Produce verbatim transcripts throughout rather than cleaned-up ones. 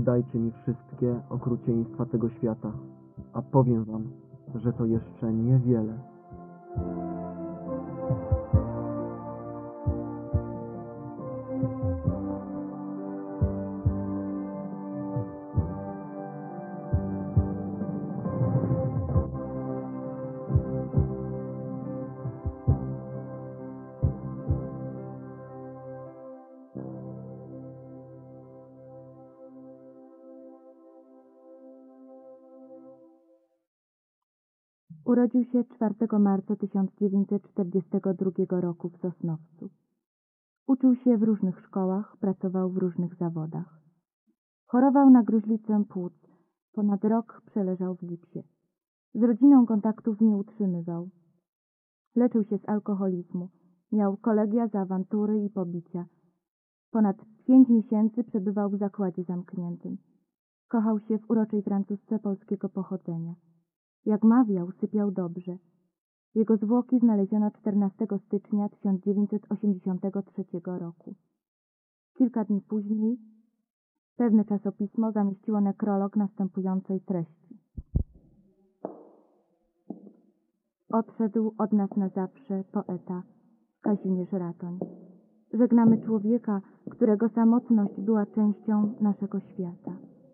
Wydajcie mi wszystkie okrucieństwa tego świata, a powiem wam, że to jeszcze niewiele. Urodził się czwartego marca tysiąc dziewięćset czterdziestego drugiego roku w Sosnowcu. Uczył się w różnych szkołach, pracował w różnych zawodach. Chorował na gruźlicę płuc, ponad rok przeleżał w gipsie. Z rodziną kontaktów nie utrzymywał. Leczył się z alkoholizmu, miał kolegia za awantury i pobicia. Ponad pięć miesięcy przebywał w zakładzie zamkniętym. Kochał się w uroczej Francuzce polskiego pochodzenia. Jak mawiał, sypiał dobrze. Jego zwłoki znaleziono czternastego stycznia tysiąc dziewięćset osiemdziesiątego trzeciego roku. Kilka dni później pewne czasopismo zamieściło nekrolog następującej treści. Odszedł od nas na zawsze poeta Kazimierz Ratoń. Żegnamy człowieka, którego samotność była częścią naszego świata.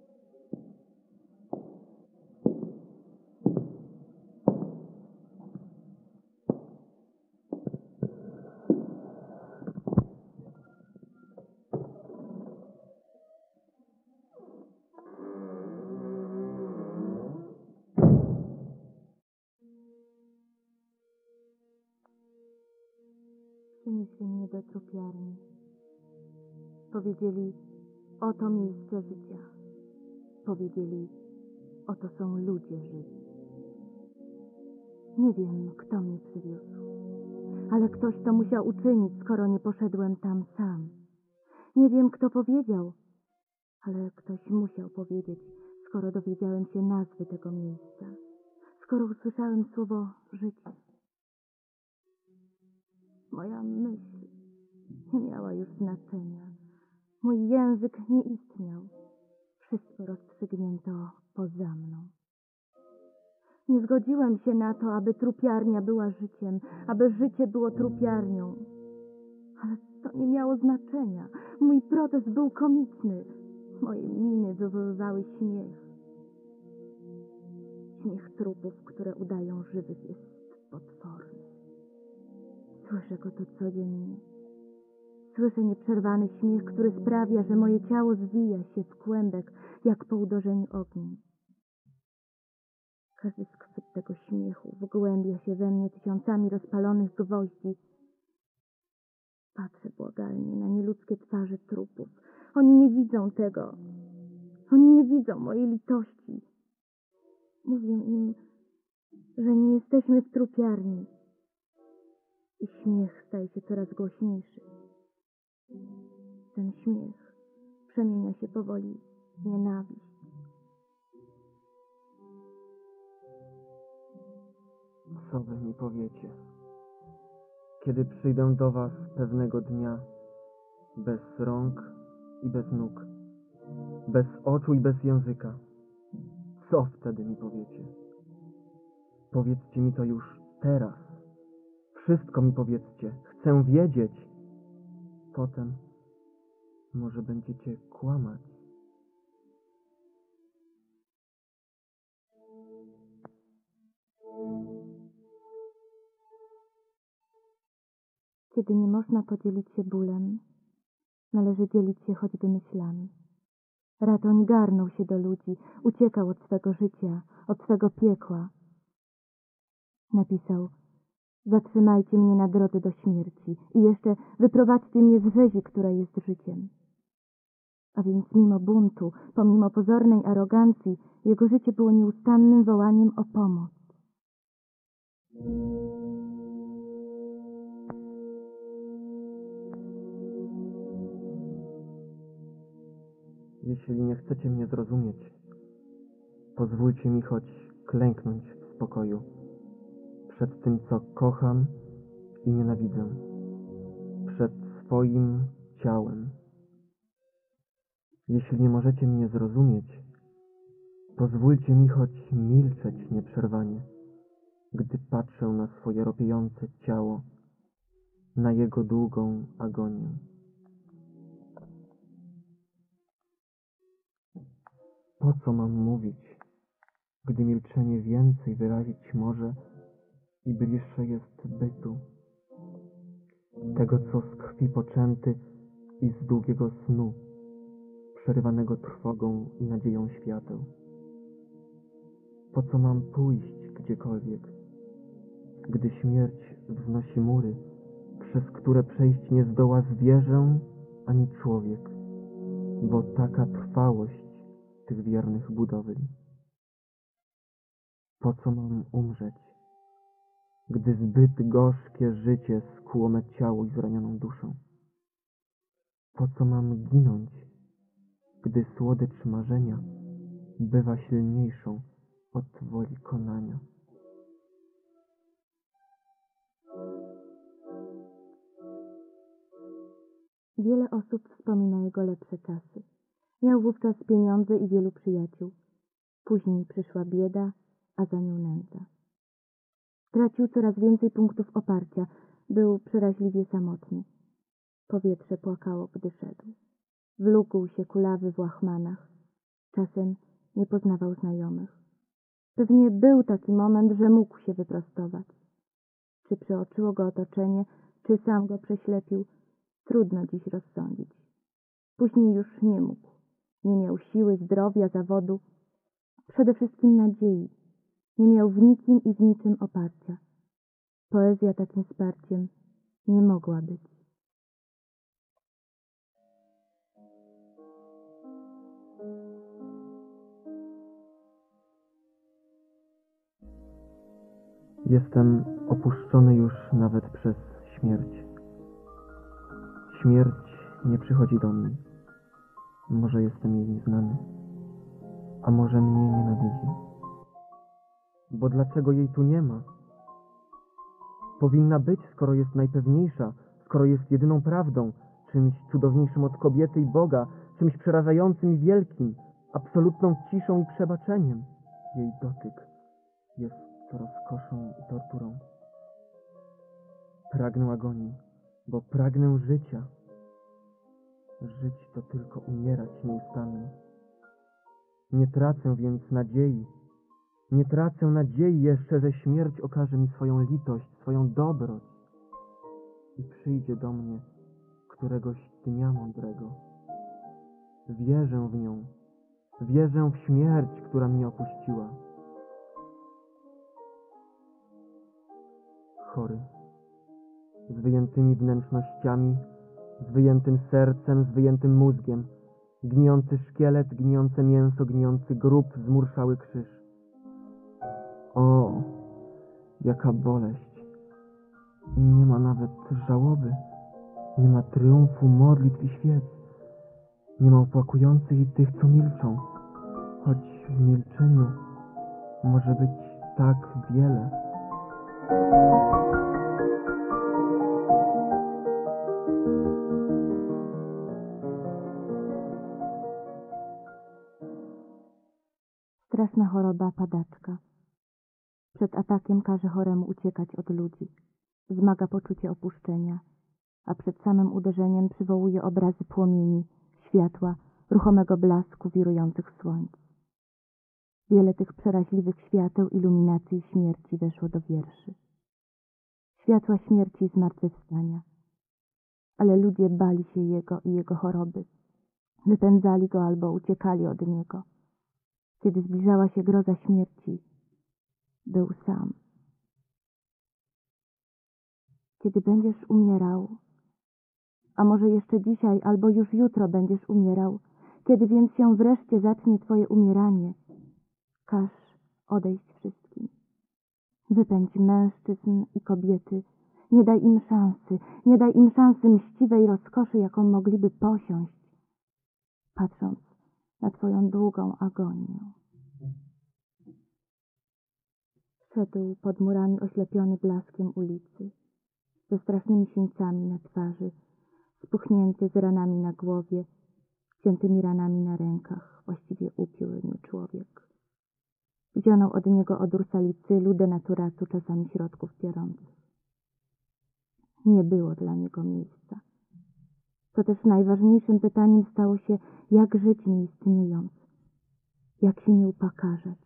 Przynieśli mnie do trupiarni. Powiedzieli, oto miejsce życia. Powiedzieli, oto są ludzie żywi. Nie wiem, kto mnie przywiózł, ale ktoś to musiał uczynić, skoro nie poszedłem tam sam. Nie wiem, kto powiedział, ale ktoś musiał powiedzieć, skoro dowiedziałem się nazwy tego miejsca, skoro usłyszałem słowo życie. Moja myśl nie miała już znaczenia. Mój język nie istniał. Wszystko rozstrzygnięto poza mną. Nie zgodziłem się na to, aby trupiarnia była życiem, aby życie było trupiarnią. Ale to nie miało znaczenia. Mój protest był komiczny. Moje miny wywoływały śmiech. Śmiech trupów, które udają żywych, jest potworny. Słyszę go tu codziennie. Słyszę nieprzerwany śmiech, który sprawia, że moje ciało zwija się w kłębek, jak po uderzeniu ogniem. Każdy skwyt tego śmiechu wgłębia się we mnie tysiącami rozpalonych gwoździ. Patrzę błagalnie na nieludzkie twarze trupów. Oni nie widzą tego. Oni nie widzą mojej litości. Mówię im, że nie jesteśmy w trupiarni. I śmiech staje się coraz głośniejszy. Ten śmiech przemienia się powoli w nienawiść. Co wy mi powiecie, kiedy przyjdę do was pewnego dnia, bez rąk i bez nóg, bez oczu i bez języka? Co wtedy mi powiecie? Powiedzcie mi to już teraz. Wszystko mi powiedzcie. Chcę wiedzieć. Potem może będziecie kłamać. Kiedy nie można podzielić się bólem, należy dzielić się choćby myślami. Ratoń garnął się do ludzi, uciekał od swego życia, od swego piekła. Napisał: zatrzymajcie mnie na drodze do śmierci i jeszcze wyprowadźcie mnie z rzezi, która jest życiem. A więc mimo buntu, pomimo pozornej arogancji, jego życie było nieustannym wołaniem o pomoc. Jeśli nie chcecie mnie zrozumieć, pozwólcie mi choć klęknąć w spokoju przed tym, co kocham i nienawidzę, przed swoim ciałem. Jeśli nie możecie mnie zrozumieć, pozwólcie mi choć milczeć nieprzerwanie, gdy patrzę na swoje ropiejące ciało, na jego długą agonię. Po co mam mówić, gdy milczenie więcej wyrazić może i bliższe jest bytu, tego co z krwi poczęty i z długiego snu, przerywanego trwogą i nadzieją świateł. Po co mam pójść gdziekolwiek, gdy śmierć wznosi mury, przez które przejść nie zdoła zwierzę ani człowiek, bo taka trwałość tych wiernych budowli. Po co mam umrzeć, gdy zbyt gorzkie życie skuło me ciało i zranioną duszę? Po co mam ginąć, gdy słodycz marzenia bywa silniejszą od woli konania? Wiele osób wspomina jego lepsze czasy. Miał wówczas pieniądze i wielu przyjaciół. Później przyszła bieda, a za nią nędza. Tracił coraz więcej punktów oparcia. Był przeraźliwie samotny. Powietrze płakało, gdy szedł. Wlókł się kulawy w łachmanach. Czasem nie poznawał znajomych. Pewnie był taki moment, że mógł się wyprostować. Czy przeoczyło go otoczenie, czy sam go prześlepił, trudno dziś rozsądzić. Później już nie mógł. Nie miał siły, zdrowia, zawodu. Przede wszystkim nadziei. Nie miał w nikim i w niczym oparcia. Poezja takim wsparciem nie mogła być. Jestem opuszczony już nawet przez śmierć. Śmierć nie przychodzi do mnie. Może jestem jej nieznany, a może mnie nienawidzi. Bo dlaczego jej tu nie ma? Powinna być, skoro jest najpewniejsza, skoro jest jedyną prawdą, czymś cudowniejszym od kobiety i Boga, czymś przerażającym i wielkim, absolutną ciszą i przebaczeniem. Jej dotyk jest rozkoszą i torturą. Pragnę agonii, bo pragnę życia. Żyć to tylko umierać nieustannie. Nie tracę więc nadziei. Nie tracę nadziei jeszcze, że śmierć okaże mi swoją litość, swoją dobroć i przyjdzie do mnie któregoś dnia mądrego. Wierzę w nią. Wierzę w śmierć, która mnie opuściła. Chory, z wyjętymi wnętrznościami, z wyjętym sercem, z wyjętym mózgiem, gnijący szkielet, gnijące mięso, gnijący grób, zmurszały krzyż. O, jaka boleść! I nie ma nawet żałoby, nie ma triumfu, modlitw i świec, nie ma opłakujących i tych, co milczą, choć w milczeniu może być tak wiele. Straszna choroba padaczka. Przed atakiem każe choremu uciekać od ludzi. Wzmaga poczucie opuszczenia, a przed samym uderzeniem przywołuje obrazy płomieni, światła, ruchomego blasku wirujących słońc. Wiele tych przeraźliwych świateł iluminacji śmierci weszło do wierszy. Światła śmierci i zmartwychwstania. Ale ludzie bali się jego i jego choroby. Wypędzali go albo uciekali od niego. Kiedy zbliżała się groza śmierci, był sam. Kiedy będziesz umierał, a może jeszcze dzisiaj albo już jutro będziesz umierał, kiedy więc się wreszcie zacznie twoje umieranie, każ odejść wszystkim. Wypędź mężczyzn i kobiety, nie daj im szansy, nie daj im szansy mściwej rozkoszy, jaką mogliby posiąść, patrząc na twoją długą agonię. Szedł pod murami oślepiony blaskiem ulicy, ze strasznymi sińcami na twarzy, spuchnięty z ranami na głowie, ściętymi ranami na rękach, właściwie upiór nie człowiek. Wziął od niego odór salicylu, denaturatu, czasami środków piorących. Nie było dla niego miejsca. To też najważniejszym pytaniem stało się, jak żyć nie istniejąc, jak się nie upakarzać.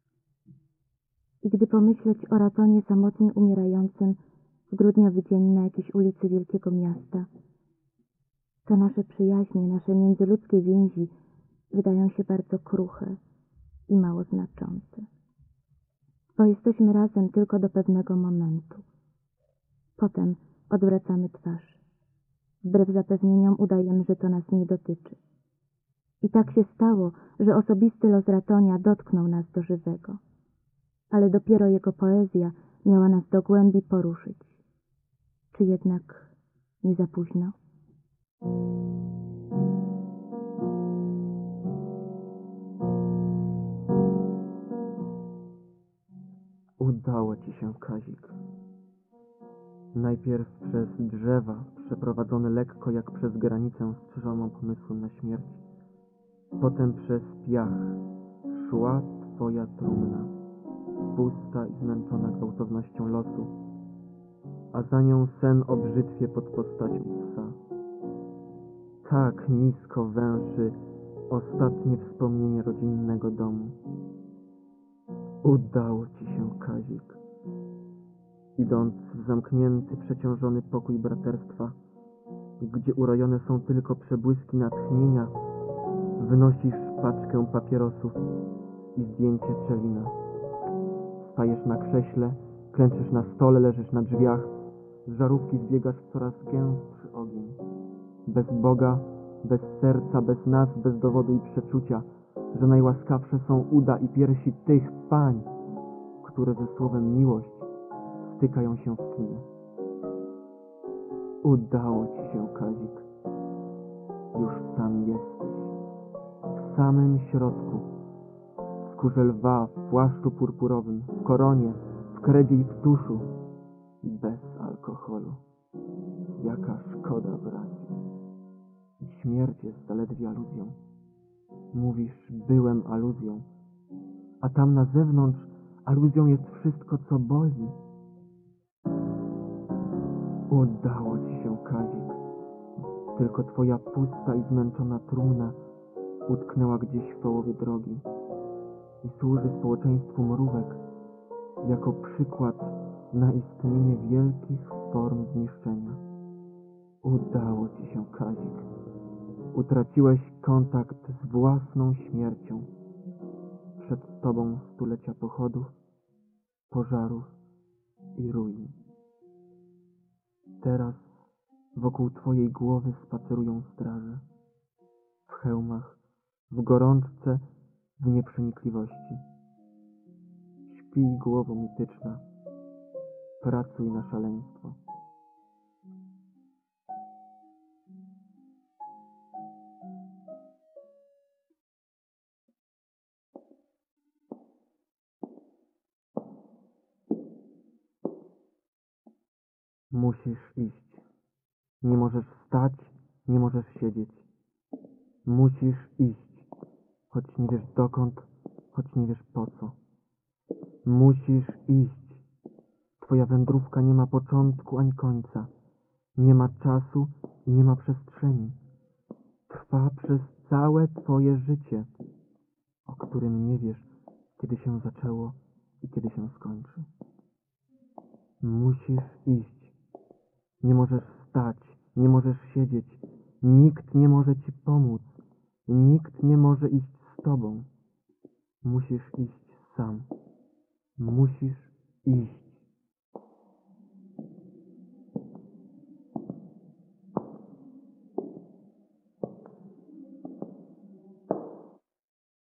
I gdy pomyśleć o Ratonie samotnie umierającym w grudniowy dzień na jakiejś ulicy wielkiego miasta, to nasze przyjaźnie, nasze międzyludzkie więzi wydają się bardzo kruche i mało znaczące. Bo jesteśmy razem tylko do pewnego momentu. Potem odwracamy twarz. Wbrew zapewnieniom udajemy, że to nas nie dotyczy. I tak się stało, że osobisty los Ratonia dotknął nas do żywego. Ale dopiero jego poezja miała nas do głębi poruszyć. Czy jednak nie za późno? Udało ci się, Kazik. Najpierw przez drzewa, przeprowadzony lekko jak przez granicę strzeżoną pomysłem na śmierć. Potem przez piach szła twoja trumna, pusta i zmęczona gwałtownością losu, a za nią sen o brzytwie pod postacią psa. Tak nisko węszy ostatnie wspomnienie rodzinnego domu. Udało ci się, Kazik. Idąc w zamknięty, przeciążony pokój braterstwa, gdzie urojone są tylko przebłyski natchnienia, wynosisz paczkę papierosów i zdjęcie Czelina. Stajesz na krześle, klęczysz na stole, leżysz na drzwiach, z żarówki zbiegasz w coraz gęstszy ogień. Bez Boga, bez serca, bez nas, bez dowodu i przeczucia, że najłaskawsze są uda i piersi tych pań, które ze słowem miłość stykają się w kinie. Udało ci się, Kazik. Już tam jesteś. W samym środku. W skórze lwa, w płaszczu purpurowym, w koronie, w kredzie i w tuszu. Bez alkoholu. Jaka szkoda brać. Śmierć jest zaledwie aluzją. Mówisz, byłem aluzją. A tam na zewnątrz aluzją jest wszystko, co boli. Udało ci się, Kazik. Tylko twoja pusta i zmęczona trumna utknęła gdzieś w połowie drogi i służy społeczeństwu mrówek jako przykład na istnienie wielkich form zniszczenia. Udało ci się, Kazik. Utraciłeś kontakt z własną śmiercią. Przed tobą stulecia pochodów, pożarów i ruin. Teraz wokół twojej głowy spacerują straże. W hełmach, w gorączce, w nieprzenikliwości. Śpij, głowo mityczna, pracuj na szaleństwo. Musisz iść. Nie możesz wstać, nie możesz siedzieć. Musisz iść, choć nie wiesz dokąd, choć nie wiesz po co. Musisz iść. Twoja wędrówka nie ma początku ani końca. Nie ma czasu i nie ma przestrzeni. Trwa przez całe twoje życie, o którym nie wiesz, kiedy się zaczęło i kiedy się skończy. Musisz iść. Nie możesz wstać, nie możesz siedzieć. Nikt nie może ci pomóc. Nikt nie może iść z tobą. Musisz iść sam. Musisz iść.